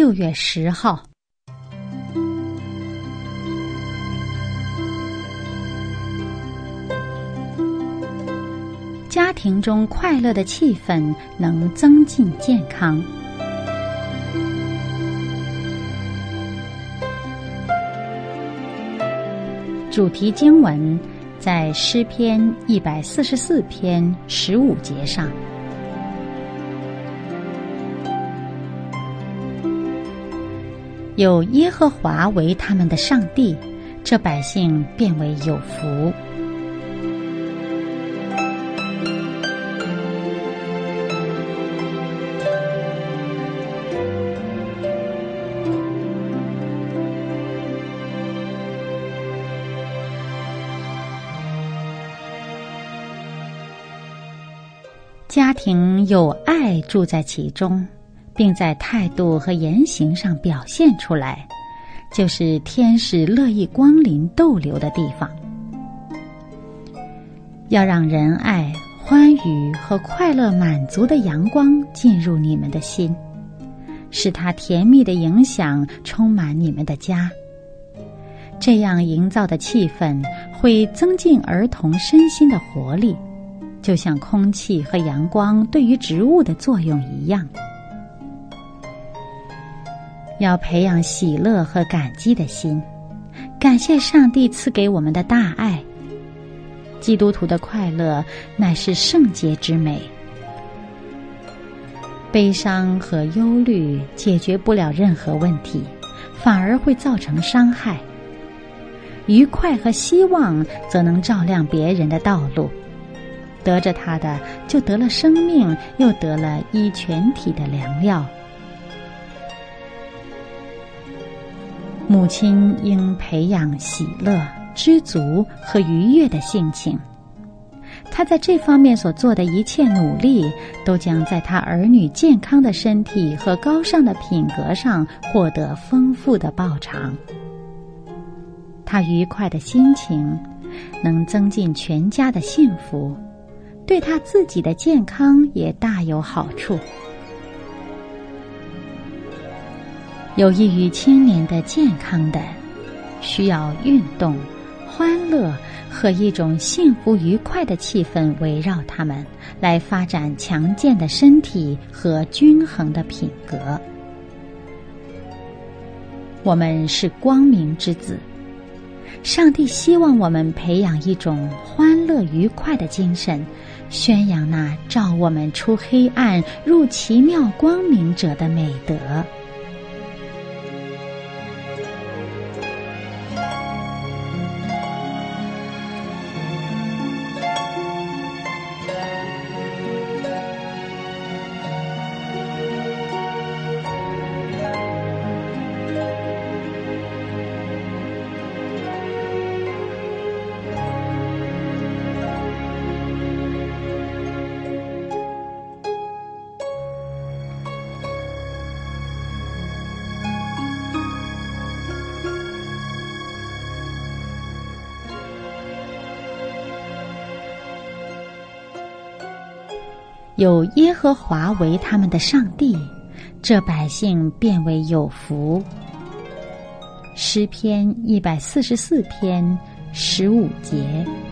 6月10号。家庭中快乐的气氛能增进健康。主题经文在诗篇144篇15节上。有耶和华为他们的上帝，这百姓便为有福。家庭有爱住在其中，并在态度和言行上表现出来，就是天使乐意光临逗留的地方。要让仁爱、欢愉和快乐满足的阳光进入你们的心，使它甜蜜的影响充满你们的家。这样营造的气氛会增进儿童身心的活力，就像空气和阳光对于植物的作用一样。要培养喜乐和感激的心，感谢上帝赐给我们的大爱。基督徒的快乐乃是圣洁之美。悲伤和忧虑解决不了任何问题，反而会造成伤害。愉快和希望则能照亮别人的道路，得着它的就得了生命，又得了医全体的良药。母亲应培养喜乐、知足和愉悦的性情。她在这方面所做的一切努力，都将在她儿女健康的身体和高尚的品格上获得丰富的报偿。她愉快的心情能增进全家的幸福，对她自己的健康也大有好处。有益于青年的健康的，需要运动、欢乐和一种幸福愉快的气氛围绕他们，来发展强健的身体和均衡的品格。我们是光明之子，上帝希望我们培养一种欢乐愉快的精神，宣扬那照我们出黑暗入奇妙光明者的美德。有耶和华为他们的上帝，这百姓便为有福。诗篇144篇15节。